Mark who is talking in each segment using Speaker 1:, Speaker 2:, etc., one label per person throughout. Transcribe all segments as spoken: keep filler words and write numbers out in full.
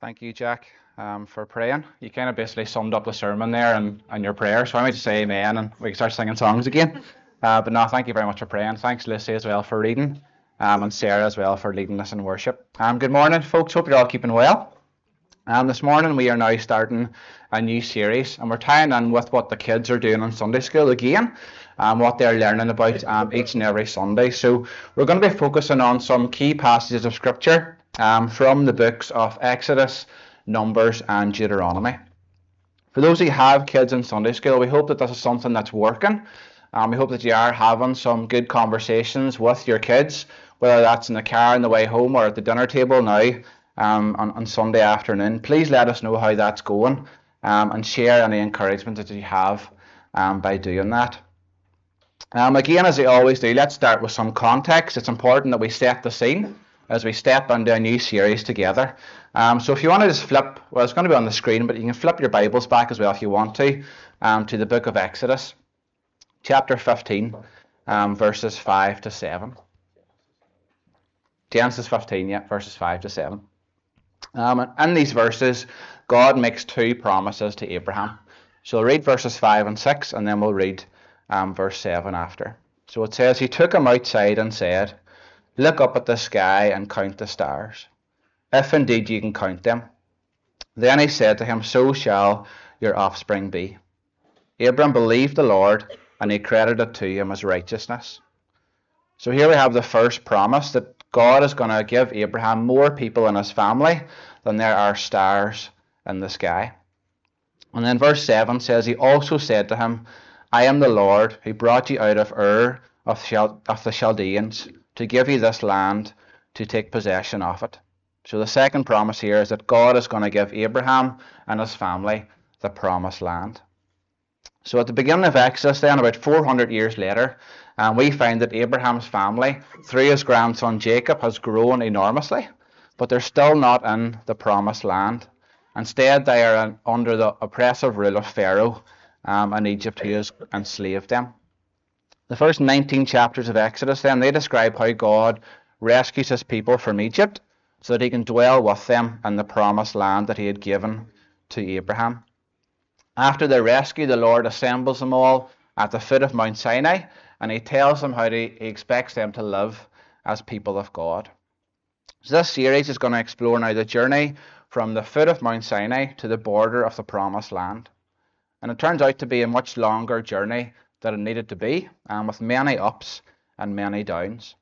Speaker 1: Thank you, Jack, um, for praying. You kind of basically summed up the sermon there and, and your prayer, so I might just say amen and we can start singing songs again. Uh, but no, thank you very much for praying. Thanks, Lucy, as well, for reading, um, and Sarah as well for leading us in worship. Um, good morning, folks. Hope you're all keeping well. Um, this morning we are now starting a new series, and we're tying in with what the kids are doing in Sunday school again, and um, what they're learning about um, each and every Sunday. So we're going to be focusing on some key passages of Scripture um, from the books of Exodus, Numbers, and Deuteronomy. For those who have kids in Sunday school, we hope that this is something that's working. Um, we hope that you are having some good conversations with your kids, whether that's in the car on the way home or at the dinner table now. Um, on, on Sunday afternoon. Please let us know how that's going, um, and share any encouragement that you have um, by doing that. Um, again, as we always do, let's start with some context. It's important that we set the scene as we step into a new series together. Um, so if you want to just flip, well, it's going to be on the screen, but you can flip your Bibles back as well if you want to, um, to the book of Exodus, chapter fifteen, um, verses five to seven. Genesis fifteen, yeah, verses five to seven. Um, in these verses, God makes two promises to Abraham. So we'll read verses five and six, and then we'll read um, verse seven after. So it says, He took him outside and said, Look up at the sky and count the stars, if indeed you can count them. Then he said to him, So shall your offspring be. Abram believed the Lord, and he credited it to him as righteousness. So here we have the first promise that God is going to give Abraham more people in his family than there are stars in the sky. And then verse seven says, He also said to him, I am the Lord who brought you out of Ur of the Chaldeans to give you this land to take possession of it. So the second promise here is that God is going to give Abraham and his family the promised land. So at the beginning of Exodus, then about four hundred years later, um, we find that Abraham's family, through his grandson Jacob, has grown enormously, but they're still not in the promised land. Instead, they are in, under the oppressive rule of Pharaoh um, in Egypt, who has enslaved them. The first nineteen chapters of Exodus, then, they describe how God rescues his people from Egypt so that he can dwell with them in the promised land that he had given to Abraham. After their rescue, the Lord assembles them all at the foot of Mount Sinai, and he tells them how to, he expects them to live as people of God. So this series is going to explore now the journey from the foot of Mount Sinai to the border of the promised land. And it turns out to be a much longer journey than it needed to be, and with many ups and many downs.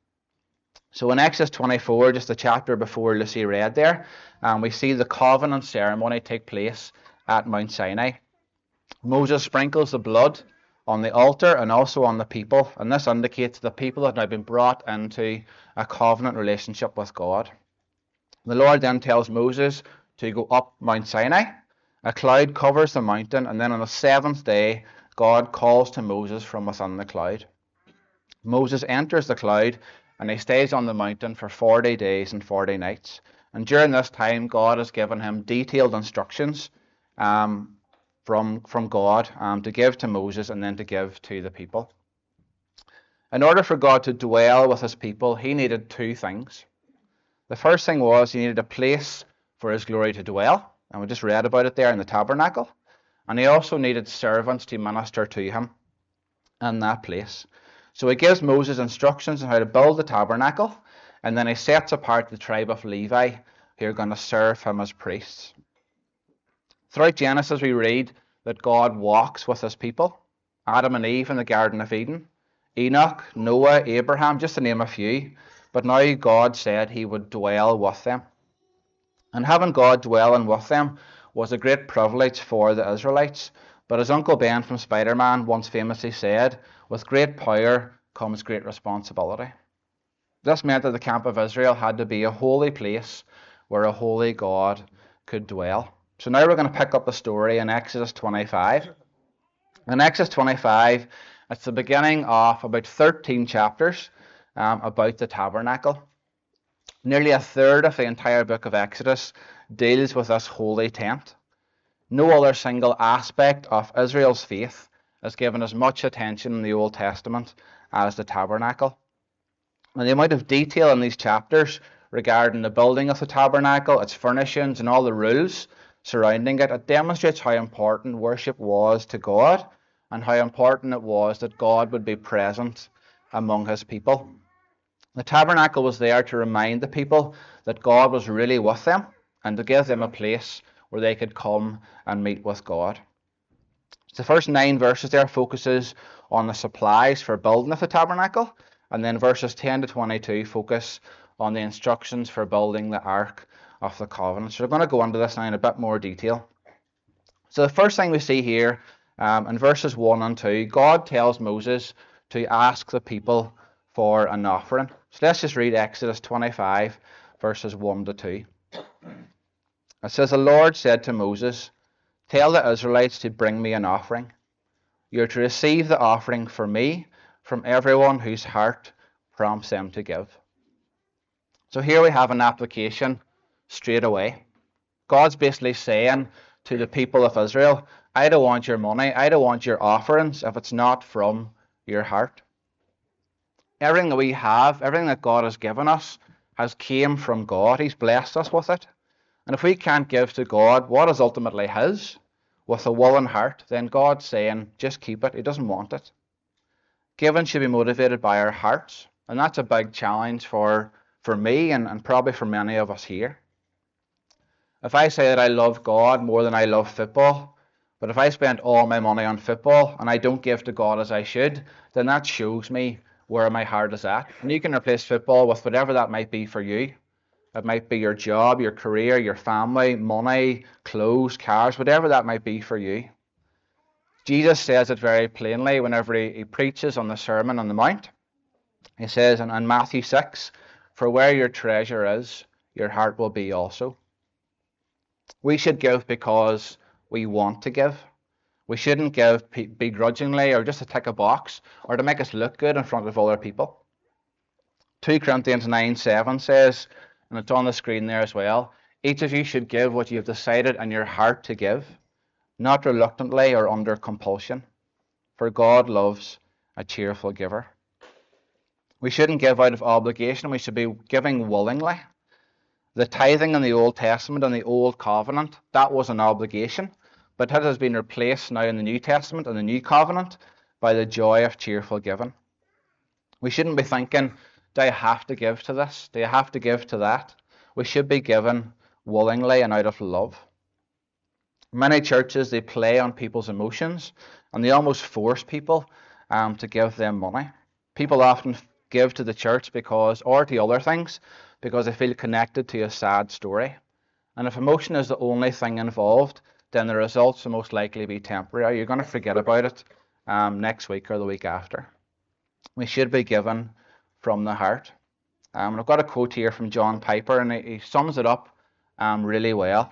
Speaker 1: So in Exodus twenty-four, just the chapter before Lucy read there, um, we see the covenant ceremony take place at Mount Sinai. Moses sprinkles the blood on the altar and also on the people, and this indicates the people have now been brought into a covenant relationship with God. The Lord then tells Moses to go up Mount Sinai. A cloud covers the mountain, and then on the seventh day, God calls to Moses from within the cloud. Moses enters the cloud, and he stays on the mountain for forty days and forty nights. And during this time, God has given him detailed instructions um, from, from God um, to give to Moses and then to give to the people. In order for God to dwell with his people, he needed two things. The first thing was he needed a place for his glory to dwell, and we just read about it there in the tabernacle. And he also needed servants to minister to him in that place. So he gives Moses instructions on how to build the tabernacle, and then he sets apart the tribe of Levi, who are going to serve him as priests. Throughout Genesis, we read that God walks with his people. Adam and Eve in the Garden of Eden, Enoch, Noah, Abraham, just to name a few. But now God said he would dwell with them. And having God dwelling with them was a great privilege for the Israelites. But as Uncle Ben from Spider-Man once famously said, with great power comes great responsibility. This meant that the camp of Israel had to be a holy place where a holy God could dwell. So now we're going to pick up the story in Exodus twenty-five. In Exodus twenty-five, it's the beginning of about thirteen chapters um, about the tabernacle. Nearly a third of the entire book of Exodus deals with this holy tent. No other single aspect of Israel's faith is given as much attention in the Old Testament as the tabernacle. And the amount of detail in these chapters regarding the building of the tabernacle, its furnishings, and all the rules surrounding it. It demonstrates how important worship was to God and how important it was that God would be present among his people. The tabernacle was there to remind the people that God was really with them and to give them a place where they could come and meet with God. The first nine verses there focuses on the supplies for building of the tabernacle, and then verses ten to twenty-two focus on the instructions for building the Ark of the Covenant. So we're going to go into this now in a bit more detail. So the first thing we see here um, in verses one and two, God tells Moses to ask the people for an offering. So let's just read Exodus twenty-five, verses one to two. It says, "The Lord said to Moses, tell the Israelites to bring me an offering. You are to receive the offering for me from everyone whose heart prompts them to give." So here we have an application straight away. God's basically saying to the people of Israel, I don't want your money, I don't want your offerings if it's not from your heart. Everything that we have, everything that God has given us, has came from God. He's blessed us with it. And if we can't give to God what is ultimately his, with a willing heart, then God's saying, just keep it. He doesn't want it. Giving should be motivated by our hearts. And that's a big challenge for, for me and, and probably for many of us here. If I say that I love God more than I love football, but if I spend all my money on football and I don't give to God as I should, then that shows me where my heart is at. And you can replace football with whatever that might be for you. It might be your job, your career, your family, money, clothes, cars, whatever that might be for you. Jesus says it very plainly whenever he, he preaches on the Sermon on the Mount. He says in, in Matthew six, "For where your treasure is, your heart will be also." We should give because we want to give. We shouldn't give begrudgingly or just to tick a box or to make us look good in front of other people. Second Corinthians nine seven says, and it's on the screen there as well, each of you should give what you have decided in your heart to give, not reluctantly or under compulsion, for God loves a cheerful giver. We shouldn't give out of obligation, we should be giving willingly. The tithing in the Old Testament and the Old Covenant, that was an obligation, but it has been replaced now in the New Testament and the New Covenant by the joy of cheerful giving. We shouldn't be thinking, do I have to give to this? Do I have to give to that? We should be given willingly and out of love. Many churches, they play on people's emotions and they almost force people um, to give them money. People often give to the church because, or to other things, because they feel connected to a sad story. And if emotion is the only thing involved, then the results will most likely be temporary. You're going to forget about it um, next week or the week after. We should be given from the heart. Um, and I've got a quote here from John Piper, and he, he sums it up um, really well.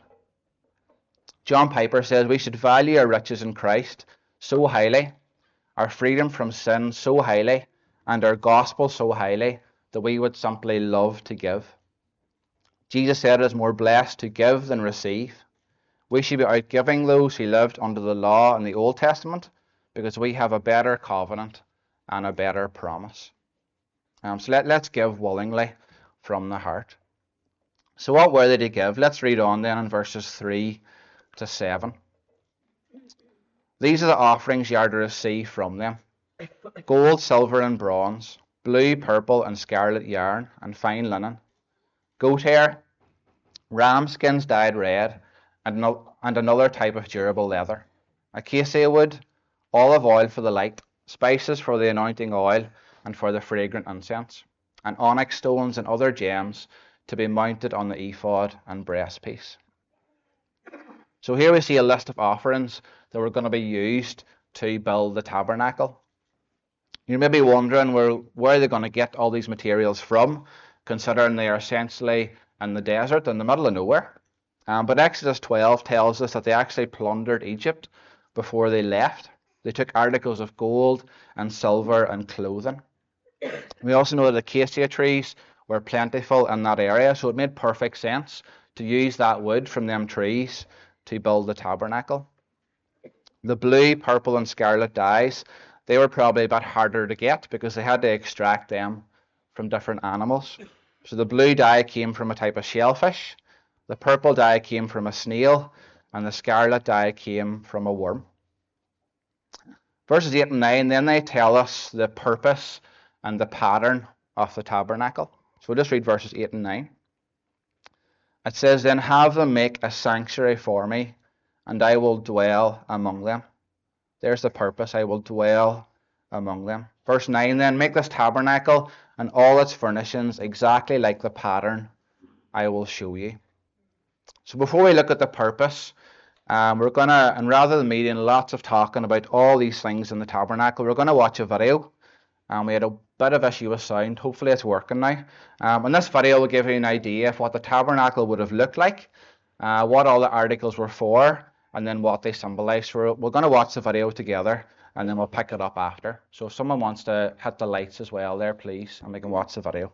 Speaker 1: John Piper says, "We should value our riches in Christ so highly, our freedom from sin so highly, and our gospel so highly, that we would simply love to give. Jesus said it is more blessed to give than receive. We should be out giving those who lived under the law in the Old Testament because we have a better covenant and a better promise." Um, so let, let's give willingly from the heart. So what were they to give? Let's read on then in verses three to seven. "These are the offerings you are to receive from them: gold, silver, and bronze, blue, purple, and scarlet yarn, and fine linen, goat hair, ram skins dyed red, and, no, and another type of durable leather, acacia wood, olive oil for the light, spices for the anointing oil and for the fragrant incense, and onyx stones and other gems to be mounted on the ephod and breastpiece." So here we see a list of offerings that were going to be used to build the tabernacle. You may be wondering where, where are they going to get all these materials from, considering they are essentially in the desert in the middle of nowhere. Um, but Exodus twelve tells us that they actually plundered Egypt before they left. They took articles of gold and silver and clothing. We also know that acacia trees were plentiful in that area, so it made perfect sense to use that wood from them trees to build the tabernacle. The blue, purple, and scarlet dyes, they were probably a bit harder to get because they had to extract them from different animals. So the blue dye came from a type of shellfish, the purple dye came from a snail, and the scarlet dye came from a worm. Verses eight and nine, then they tell us the purpose and the pattern of the tabernacle. So we'll just read verses eight and nine. It says, then have them make a sanctuary for me, and I will dwell among them. There's the purpose, I will dwell among them. Verse nine, then make this tabernacle and all its furnishings exactly like the pattern I will show you. So before we look at the purpose, um, we're going to, and rather than me doing lots of talking about all these things in the tabernacle, we're going to watch a video. And we had a bit of issue with sound. Hopefully it's working now. Um, and this video will give you an idea of what the tabernacle would have looked like, uh, what all the articles were for, and then what they symbolize. So we're, we're going to watch the video together, and then we'll pick it up after. So if someone wants to hit the lights as well there, please, and we can watch the video.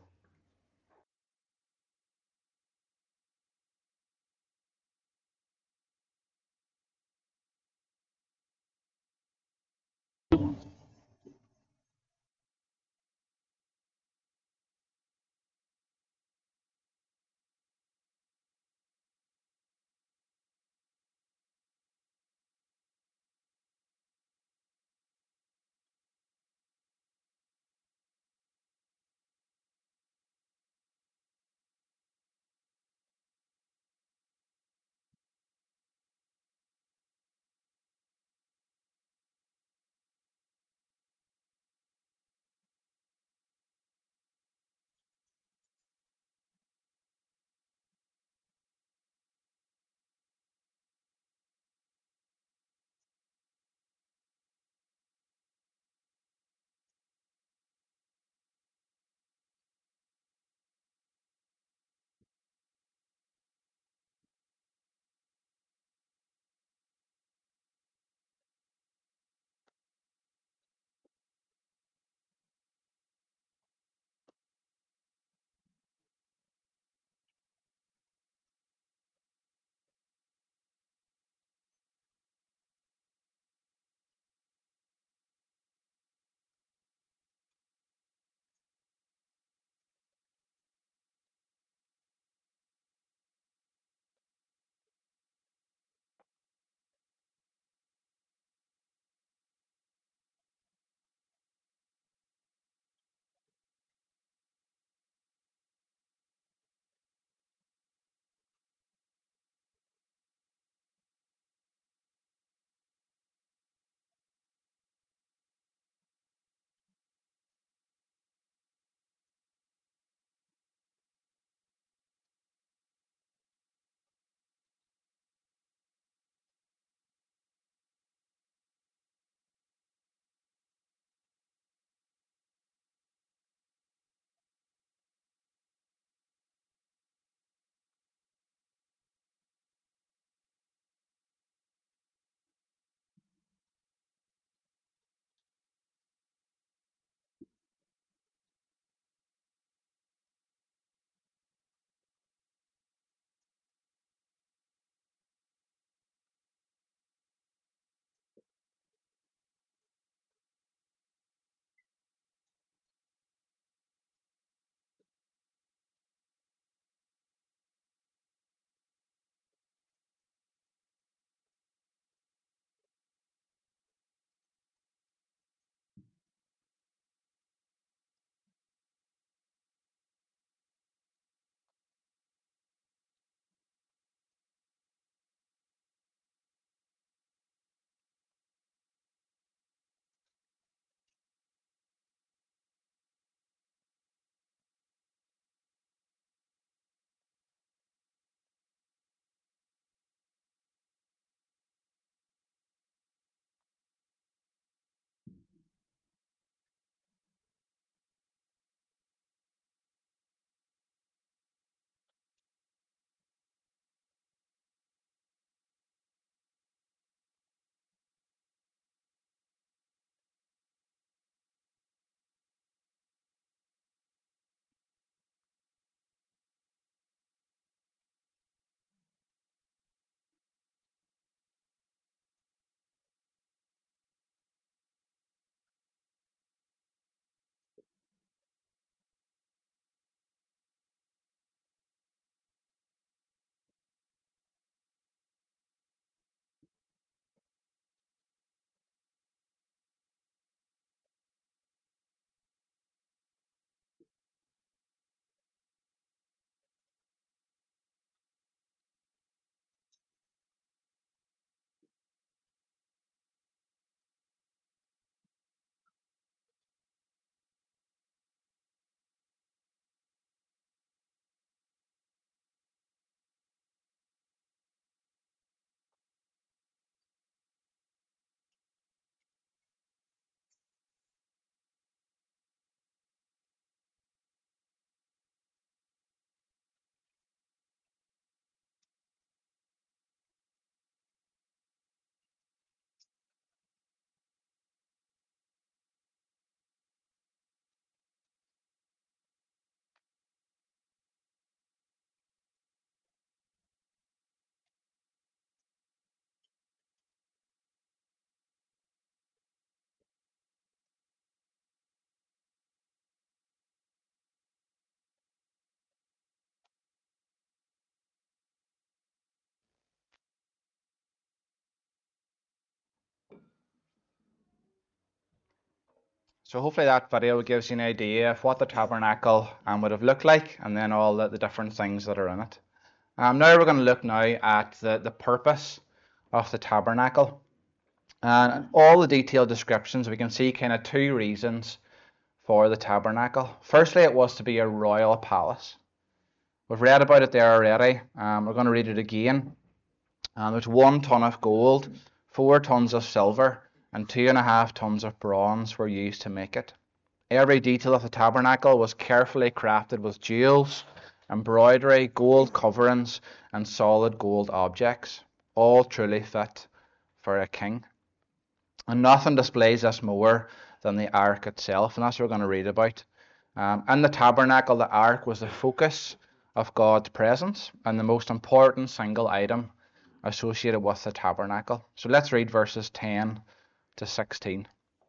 Speaker 1: So hopefully that video gives you an idea of what the tabernacle um, would have looked like, and then all the, the different things that are in it. Um, now we're going to look now at the, the purpose of the tabernacle. And all the detailed descriptions, we can see kind of two reasons for the tabernacle. Firstly, it was to be a royal palace. We've read about it there already. Um, we're going to read it again. Um, there's one ton of gold, four tons of silver, and two and a half tons of bronze were used to make it. Every detail of the tabernacle was carefully crafted with jewels, embroidery, gold coverings, and solid gold objects, all truly fit for a king. And nothing displays this more than the ark itself, and that's what we're going to read about. Um, in the tabernacle, the ark was the focus of God's presence and the most important single item associated with the tabernacle. So let's read verses ten to sixteen.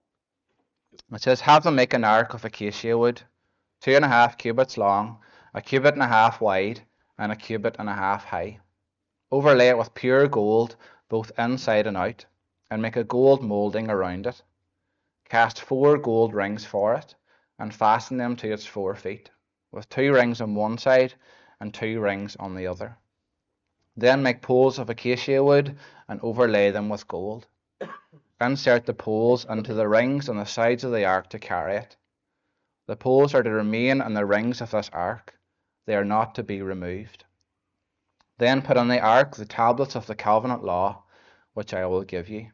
Speaker 1: It says, "Have them make an ark of acacia wood, two and a half cubits long, a cubit and a half wide, and a cubit and a half high. Overlay it with pure gold, both inside and out, and make a gold moulding around it. Cast four gold rings for it, and fasten them to its four feet, with two rings on one side and two rings on the other. Then make poles of acacia wood and overlay them with gold. Insert the poles into the rings on the sides of the ark to carry it. The poles are to remain in the rings of this ark. They are not to be removed. Then put on the ark the tablets of the covenant law, which I will give you."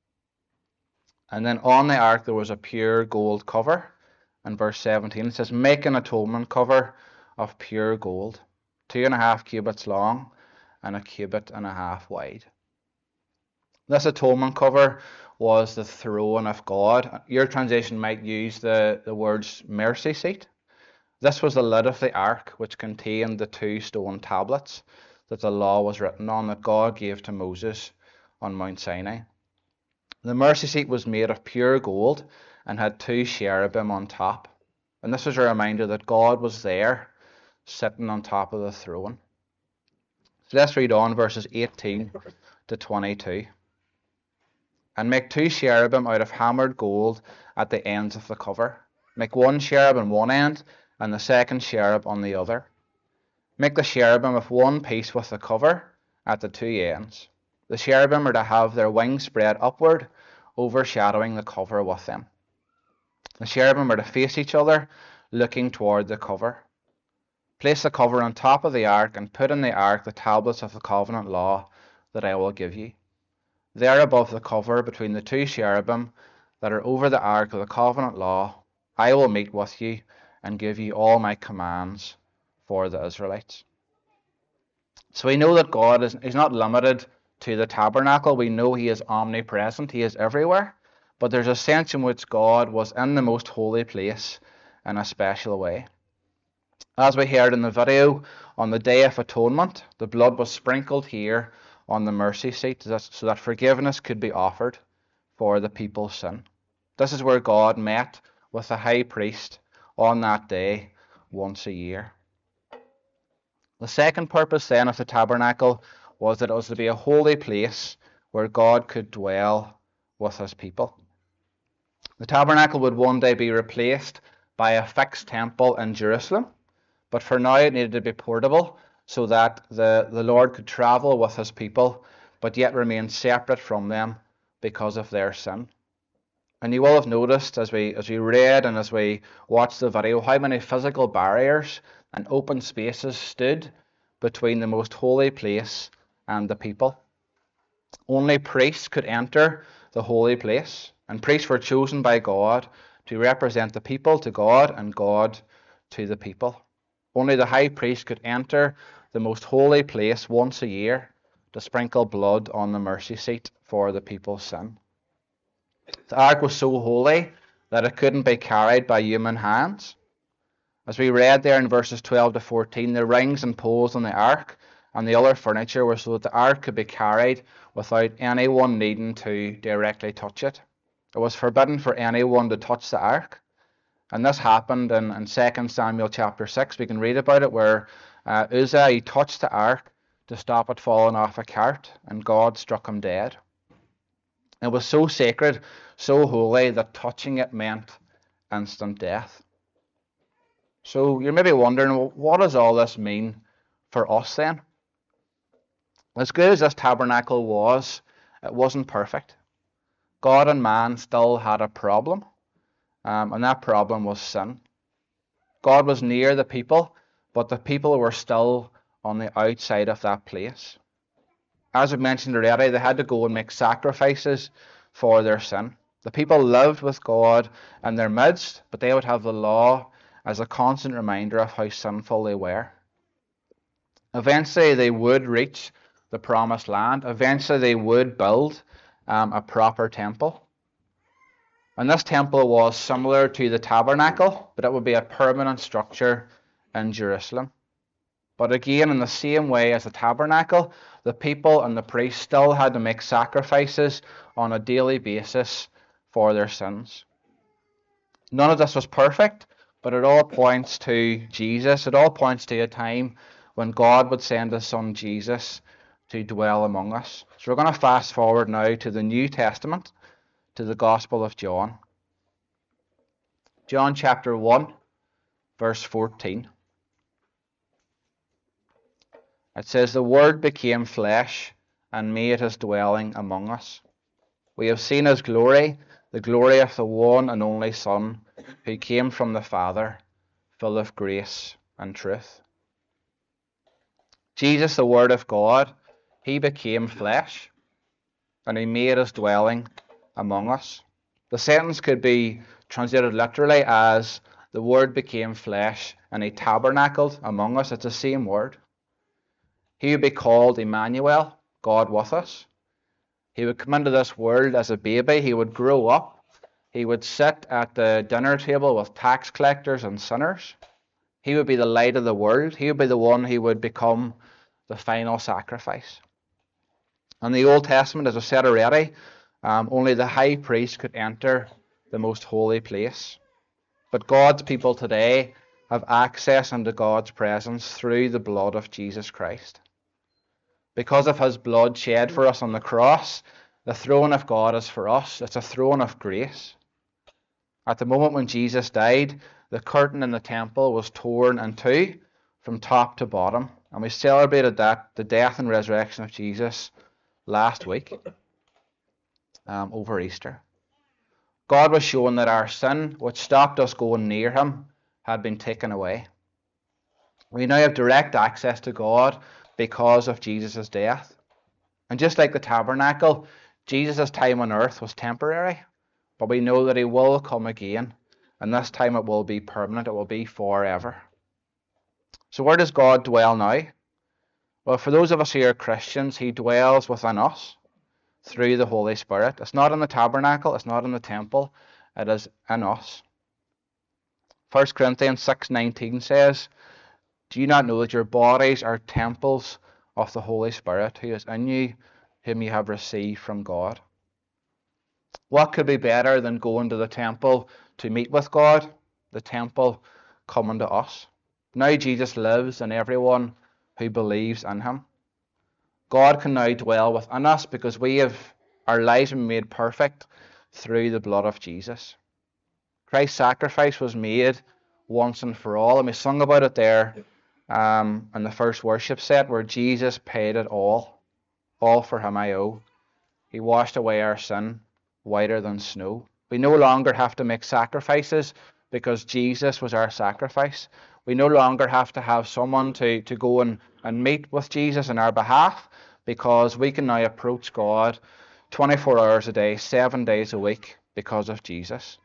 Speaker 1: And then on the ark there was a pure gold cover. In verse seventeen it says, "Make an atonement cover of pure gold, two and a half cubits long, and a cubit and a half wide." This atonement cover was the throne of God. Your translation might use the, the words mercy seat. This was the lid of the ark, which contained the two stone tablets that the law was written on, that God gave to Moses on Mount Sinai. The mercy seat was made of pure gold and had two cherubim on top. And this was a reminder that God was there, sitting on top of the throne. So let's read on verses eighteen to twenty-two. "And make two cherubim out of hammered gold at the ends of the cover. Make one cherub on one end, and the second cherub on the other. Make the cherubim of one piece with the cover at the two ends. The cherubim are to have their wings spread upward, overshadowing the cover with them. The cherubim are to face each other, looking toward the cover. Place the cover on top of the ark, and put in the ark the tablets of the covenant law that I will give you. There above the cover, between the two cherubim that are over the ark of the covenant law, I will meet with you and give you all my commands for the Israelites." So we know that God is, is not limited to the tabernacle. We know he is omnipresent. He is everywhere. But there's a sense in which God was in the most holy place in a special way. As we heard in the video, on the Day of Atonement, the blood was sprinkled here on the mercy seat so that forgiveness could be offered for the people's sin. This is where God met with the high priest on that day once a year. The second purpose then of the tabernacle was that it was to be a holy place where God could dwell with his people. The tabernacle would one day be replaced by a fixed temple in Jerusalem, but for now it needed to be portable so that the, the Lord could travel with his people, but yet remain separate from them because of their sin. And you will have noticed as we as we read and as we watched the video how many physical barriers and open spaces stood between the most holy place and the people. Only priests could enter the holy place, and priests were chosen by God to represent the people to God and God to the people. Only the high priest could enter the most holy place once a year to sprinkle blood on the mercy seat for the people's sin. The ark was so holy that it couldn't be carried by human hands. As we read there in verses twelve to fourteen, the rings and poles on the ark and the other furniture were so that the ark could be carried without anyone needing to directly touch it. It was forbidden for anyone to touch the ark. And this happened in, in Second Samuel chapter six. We can read about it where uh, Uzzah, he touched the ark to stop it falling off a cart, and God struck him dead. It was so sacred, so holy, that touching it meant instant death. So you're maybe wondering, well, what does all this mean for us then? As good as this tabernacle was, it wasn't perfect. God and man still had a problem, um, and that problem was sin. God was near the people, but the people were still on the outside of that place. As we mentioned already, they had to go and make sacrifices for their sin. The people lived with God in their midst, but they would have the law as a constant reminder of how sinful they were. Eventually, they would reach the promised land. Eventually, they would build um, a proper temple. And this temple was similar to the tabernacle, but it would be a permanent structure in Jerusalem. But again, in the same way as the tabernacle, the people and the priests still had to make sacrifices on a daily basis for their sins. None of this was perfect, but it all points to Jesus. It all points to a time when God would send His Son Jesus to dwell among us. So we're going to fast forward now to the New Testament, to the Gospel of John. John chapter one, verse fourteen. It says, "The Word became flesh and made His dwelling among us. We have seen His glory, the glory of the one and only Son, who came from the Father, full of grace and truth." Jesus, the Word of God, He became flesh and He made His dwelling among us. The sentence could be translated literally as, "The Word became flesh and He tabernacled among us." It's the same word. He would be called Emmanuel, God with us. He would come into this world as a baby. He would grow up. He would sit at the dinner table with tax collectors and sinners. He would be the light of the world. He would be the one who would become the final sacrifice. In the Old Testament, as I said already, um, only the high priest could enter the most holy place. But God's people today have access into God's presence through the blood of Jesus Christ. Because of His blood shed for us on the cross, the throne of God is for us. It's a throne of grace. At the moment when Jesus died, the curtain in the temple was torn in two from top to bottom. And we celebrated that, the death and resurrection of Jesus, last week um, over Easter. God was showing that our sin, which stopped us going near Him, had been taken away. We now have direct access to God because of Jesus' death. And just like the tabernacle, Jesus' time on earth was temporary, but we know that He will come again, and this time it will be permanent, it will be forever. So where does God dwell now? Well, for those of us who are Christians, He dwells within us through the Holy Spirit. It's not in the tabernacle, it's not in the temple, it is in us. First Corinthians six nineteen says, "Do you not know that your bodies are temples of the Holy Spirit, who is in you, whom you have received from God?" What could be better than going to the temple to meet with God? The temple coming to us. Now Jesus lives in everyone who believes in Him. God can now dwell within us because we have our lives been made perfect through the blood of Jesus. Christ's sacrifice was made once and for all, and we sung about it there um, in the first worship set, where Jesus paid it all. All for Him I owe. He washed away our sin whiter than snow. We no longer have to make sacrifices because Jesus was our sacrifice. We no longer have to have someone to, to go and, and meet with Jesus on our behalf, because we can now approach God twenty-four hours a day, seven days a week because of Jesus.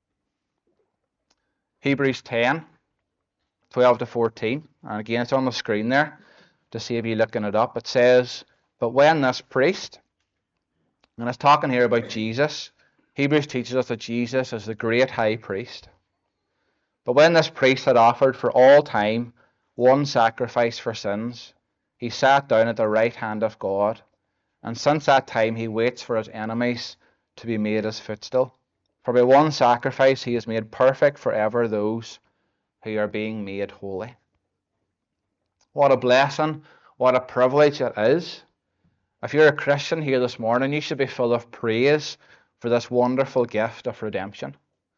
Speaker 1: Hebrews ten, twelve to fourteen, and again it's on the screen there to save you looking it up. It says, "But when this priest," and it's talking here about Jesus, Hebrews teaches us that Jesus is the great high priest. "But when this priest had offered for all time one sacrifice for sins, He sat down at the right hand of God, and since that time He waits for His enemies to be made His footstool. For by one sacrifice He has made perfect forever those who are being made holy." What a blessing, what a privilege it is. If you're a Christian here this morning, you should be full of praise for this wonderful gift of redemption.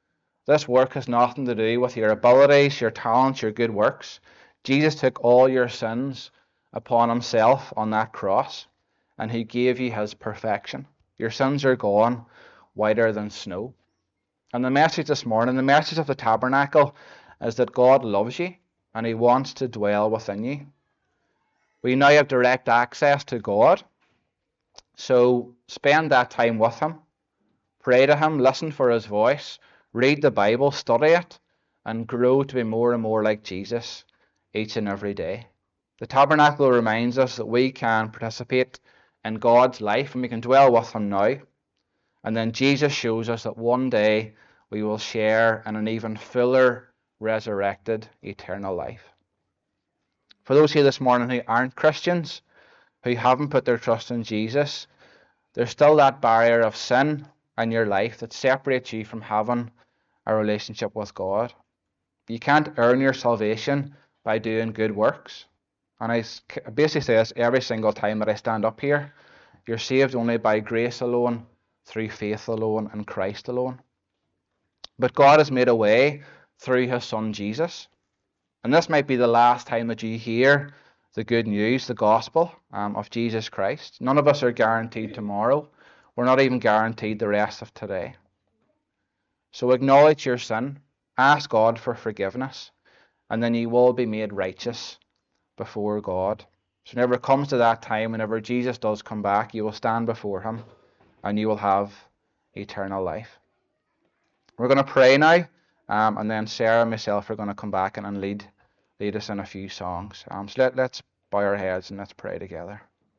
Speaker 1: This work has nothing to do with your abilities, your talents, your good works. Jesus took all your sins upon himself on that cross, and he gave you his perfection. Your sins are gone, whiter than snow. And the message this morning, the message of the tabernacle, is that God loves you and he wants to dwell within you. We now have direct access to God, so spend that time with him. Pray to him, listen for his voice, read the Bible, study it, and grow to be more and more like Jesus each and every day. The tabernacle reminds us that we can participate in God's life and we can dwell with him now. And then Jesus shows us that one day we will share in an even fuller, resurrected, eternal life. For those here this morning who aren't Christians, who haven't put their trust in Jesus, there's still that barrier of sin in your life that separates you from having a relationship with God. You can't earn your salvation by doing good works. And I basically say this every single time that I stand up here. You're saved only by grace alone, through faith alone, and Christ alone. But God has made a way through his Son Jesus. And this might be the last time that you hear the good news, the gospel um, of Jesus Christ. None of us are guaranteed tomorrow. We're not even guaranteed the rest of today. So acknowledge your sin, ask God for forgiveness, and then you will be made righteous before God. So whenever it comes to that time, whenever Jesus does come back, you will stand before him and you will have eternal life. We're going to pray now, um, and then Sarah and myself are going to come back and, and lead lead us in a few songs. Um, so let, let's bow our heads and let's pray together.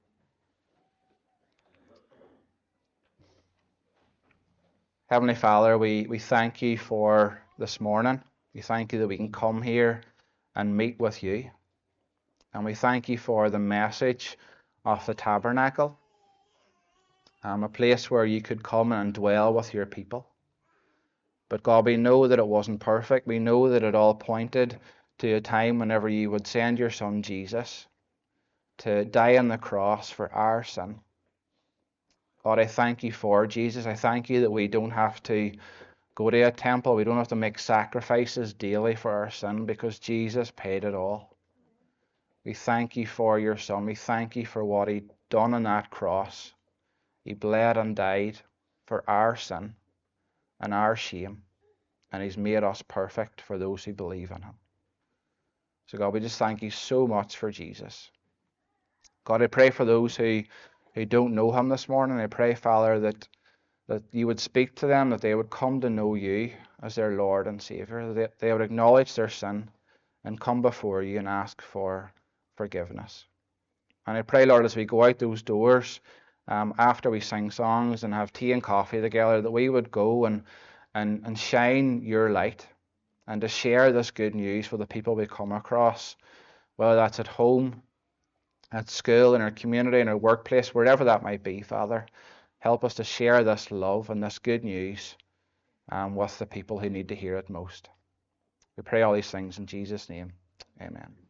Speaker 1: Heavenly Father, we, we thank you for this morning. We thank you that we can come here and meet with you. And we thank you for the message of the tabernacle, um, a place where you could come and dwell with your people. But God, we know that it wasn't perfect. We know that it all pointed to a time whenever you would send your Son Jesus to die on the cross for our sin. God, I thank you for Jesus. I thank you that we don't have to go to a temple. We don't have to make sacrifices daily for our sin because Jesus paid it all. We thank you for your Son. We thank you for what he done on that cross. He bled and died for our sin and our shame. And he's made us perfect for those who believe in him. So God, we just thank you so much for Jesus. God, I pray for those who, who don't know him this morning. I pray, Father, that, that you would speak to them, that they would come to know you as their Lord and Savior, that they would acknowledge their sin and come before you and ask for forgiveness. And I pray, Lord, as we go out those doors, um, after we sing songs and have tea and coffee together, that we would go and, and, and shine your light and to share this good news with the people we come across, whether that's at home, at school, in our community, in our workplace, wherever that might be, Father. Help us to share this love and this good news um, with the people who need to hear it most. We pray all these things in Jesus' name. Amen.